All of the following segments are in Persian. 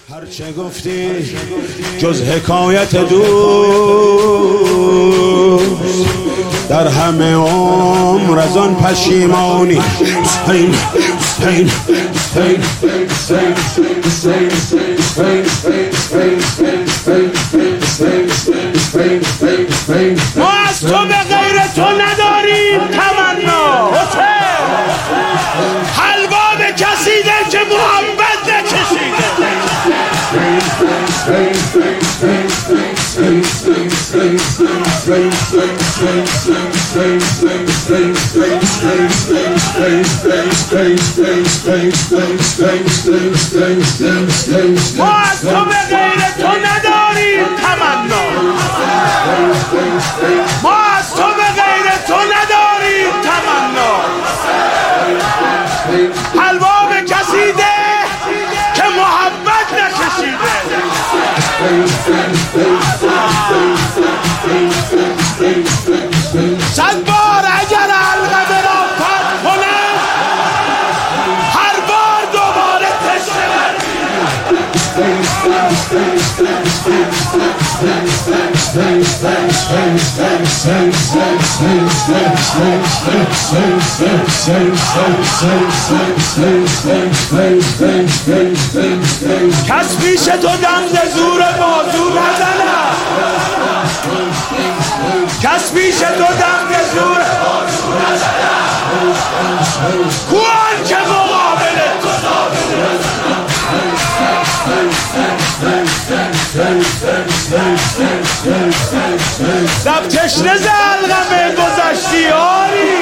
هرچه گفتی جز حکایت دوست در همه عمر از آن پشیمانی. ما از تو به غیر تو نداریم تمنا، حلوا به کسیده که محبت نکشیده. ما از تو به غیر تو نداریم تمنا، ما از تو به غیر تو نداریم تمنا. حلوا به کسیده که محبت نکشیده. صد بار اگر حلقه را پاک کنم، هر بار دوباره تشنه کس پیش تو دم ز زور بازو نزنم، کس پیش تو دم ز زور بازو نزنم. کوان که مقابل تو لب تشنه ز علقمه گذشتی آری،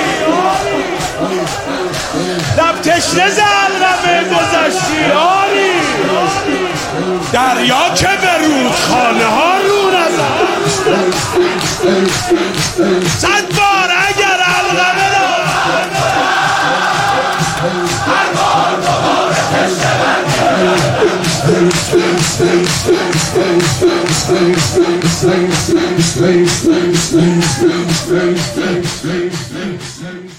لب تشنه ز علقمه گذشتی آری. دریا که به رودخانه ها رو نزد، صد بار اگر علقمه را هر بار دوباره تشنه